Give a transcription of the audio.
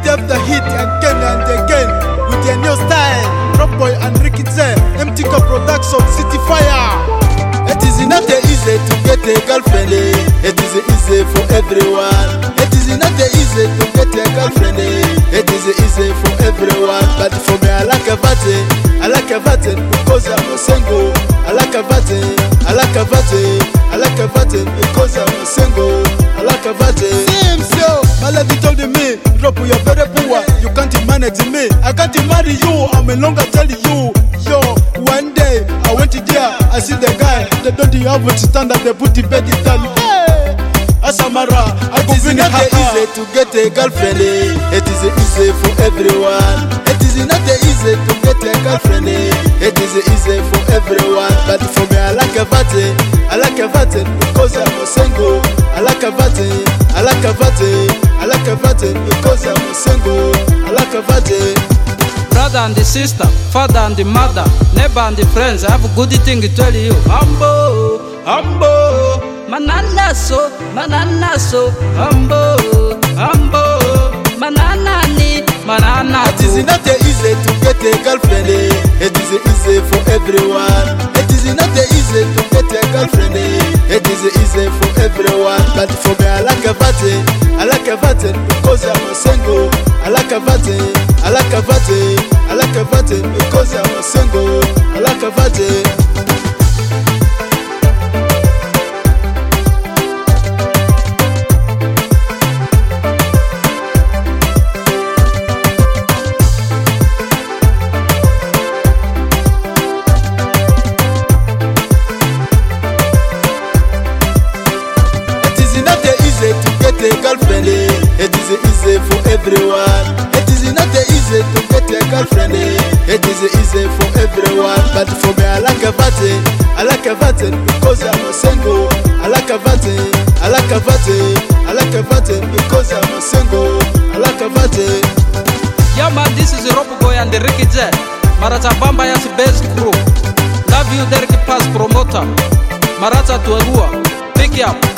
after hit again and again with their new style. Drop Boy and Ricky Z, MT Co Production, City Fire. It is not easy to get a girlfriend. It is easy for everyone. It is not easy to get a girlfriend. It is easy for everyone. But for me, I like a button. I like a button because I'm a single. I like a button. I like a button. I like a button because I'm a single. I like a button. Same so. My lady told me, drop, you're very poor. You can't manage me. I can't marry you. I'm no longer telling you. Yo, one day I went to there. I see the guy. They don't have to stand up. They put the bed in town. Hey, Asamara, I go finish. It is not easy to get a girlfriend. It is easy for everyone. It is not easy to get a girlfriend. It is easy for everyone. But for me, I like a button. I like a button because I'm a single. I like a button. I like a button. I like a button because I'm a single. I like a button. Brother and the sister, father and the mother, neighbor and the friends, I have a good thing to tell you. Humble, humble, manana so, humble, humble, manana ni, manana. It is not easy to get a girlfriend. It is easy for everyone. It is not easy to get a girlfriend. It is easy for everyone. But for me, I like a button. I like a button because I'm a single. I like a button. I like a button. I like a button because I'm a single. I like a button. A girlfriend, it is easy for everyone. It is not easy to get a girlfriend. It is easy for everyone. But for me, I like a button. I like a button because I'm a single. I like a button. I like a button. I like a button because I'm a single. I like a button. Yeah man, this is Drop Boy and the Ricky Z. Marata Bamba Yas best crew. Love you, Derek Pass promoter. Marata Tuarua. Pick up.